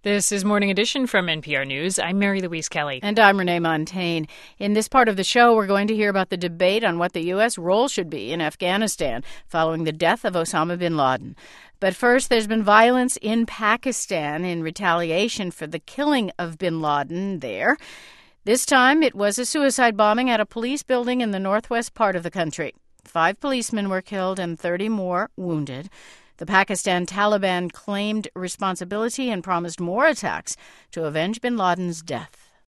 This is Morning Edition from NPR News. I'm Mary Louise Kelly. And I'm Renee Montaigne. In this part of the show, we're going to hear about the debate on what the U.S. role should be in Afghanistan following the death of Osama bin Laden. But first, there's been violence in Pakistan in retaliation for the killing of bin Laden there. This time, it was a suicide bombing at a police building in the northwest part of the country. 5 policemen were killed and 30 more wounded. The Pakistan Taliban claimed responsibility and promised more attacks to avenge bin Laden's death.